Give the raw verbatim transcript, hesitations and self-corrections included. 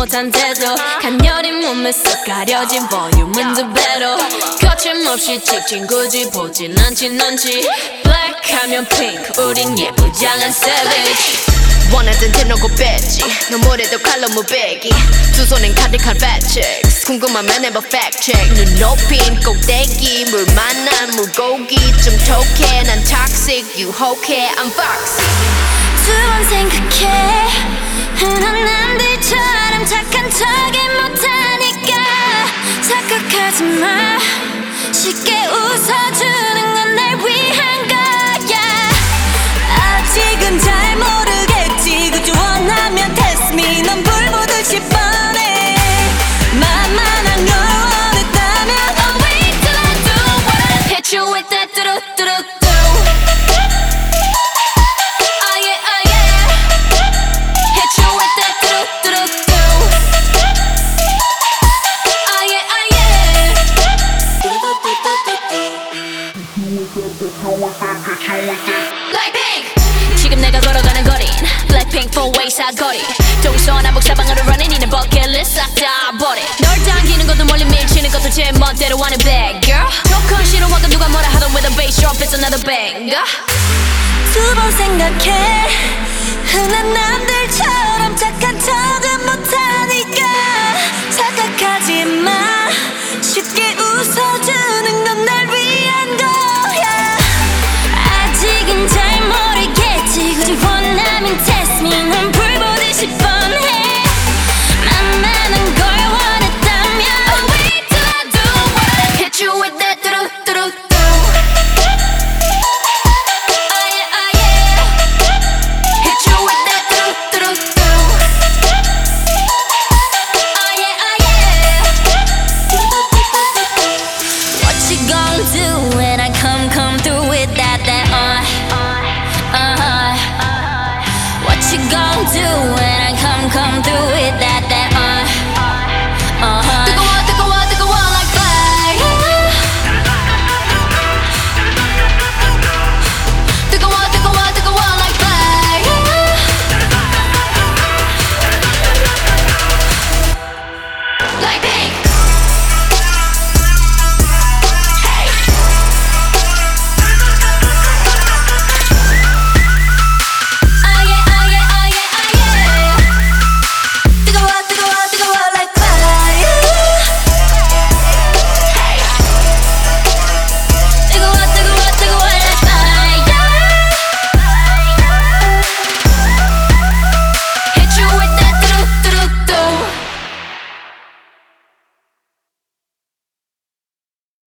못한 태도 간녀린 몸에 쏙 가려진 볼륨은 두 배로 거침없이 찍힌 굳이 보진 않진 않지 Black 하면 pink 우린 예쁘장한 savage 원하던 대놓고 뺐지 너무래도 칼로 무배기 두 손엔 가득한 fat checks 궁금하면 해봐 fact check 눈 높인 꼭대기 물 만난 물고기 좀 톡해 난 toxic 유혹해 I'm foxy 두 번 생각해 흔한 남들처럼 착한 척이 못하니까 착각하지 마 쉽게 웃어주는 건 날 위한 거야 아직은 잘 모르겠지 그저 원하면 test me 넌 불 보듯이 뻔해 만만한 걸 원했다면 I'll wait till I do what I hit you with that 뚜루뚜루뚜 지금 내가 걸어가는 거린 Blackpink four-way 사거리 동서남북 사방으로 running 이는 버킷리스트 싹 다 버려 널 당기는 것도 멀리 밀치는 것도 제 멋대로 하는 bad girl 조건 싫어하고 누가 뭐라 하던 with a bass drop it's another banger 두 번 생각해 흔한 남들처럼